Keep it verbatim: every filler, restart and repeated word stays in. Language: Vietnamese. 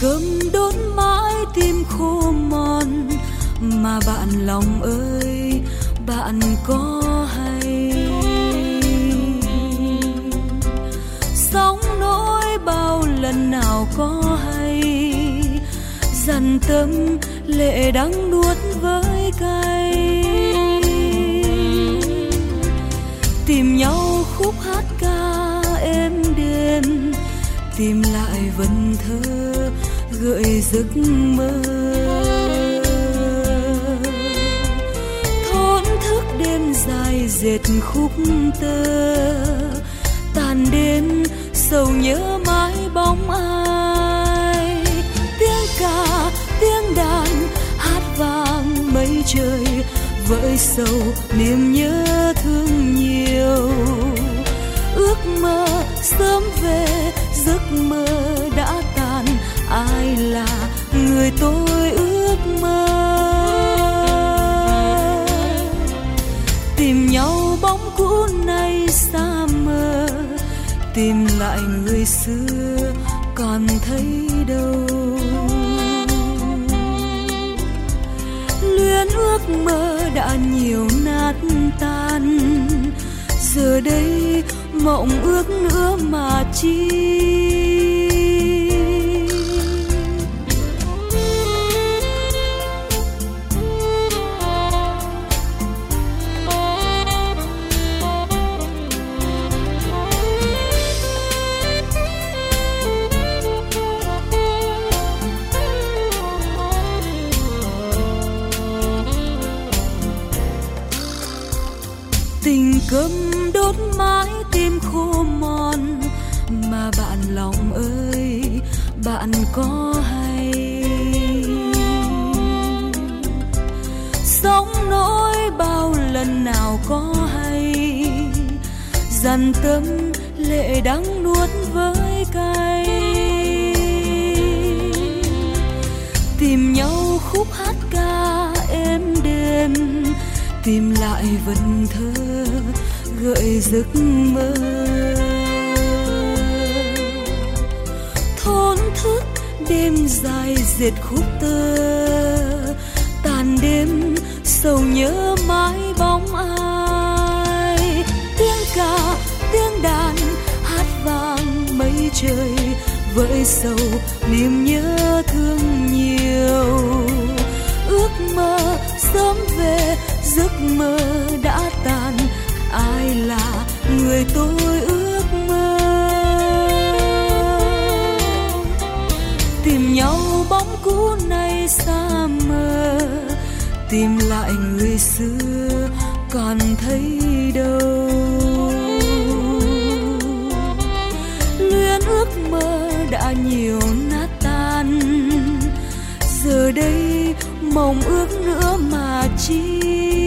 cơm đốt mãi tim khô mòn, mà bạn lòng ơi bạn có hay? Sóng nỗi bao lần nào có hay, dằn tâm lệ đắng nuốt với cay. Tìm nhau khúc hát ca êm đềm, tìm lại vần thơ gợi giấc mơ. Thổn thức đêm dài dệt khúc tơ, tàn đêm sầu nhớ mãi bóng ai. Tiếng ca tiếng đàn hát vang mây trời, vơi sầu niềm nhớ thương nhiều. Ước mơ sớm về, giấc mơ đã tàn, ai là người tôi ước mơ? Tìm nhau bóng cũ nay xa mờ, tìm lại người xưa còn thấy đâu. Luyến ước mơ đã nhiều nát tan, giờ đây mộng ước nữa mà chi. Tình cơm đốt mãi tim khô mòn, mà bạn lòng ơi bạn có hay? Sống nỗi bao lần nào có hay, dằn tâm lệ đắng nuốt với cay. Tìm nhau khúc hát ca êm đềm, tìm lại vần thơ gợi giấc mơ. Thổn thức đêm dài dệt khúc tơ, tàn đêm sầu nhớ mãi bóng ai. Tiếng ca tiếng đàn hát vang mây trời, vơi sầu niềm nhớ thương nhiều. Ước mơ sớm về, giấc mơ đã tàn, ai là người tôi ước mơ? Tìm nhau bóng cũ nay xa mờ, tìm lại người xưa còn thấy đâu. Luyến ước mơ đã nhiều nát tan, giờ đây mộng ước nữa mà chi.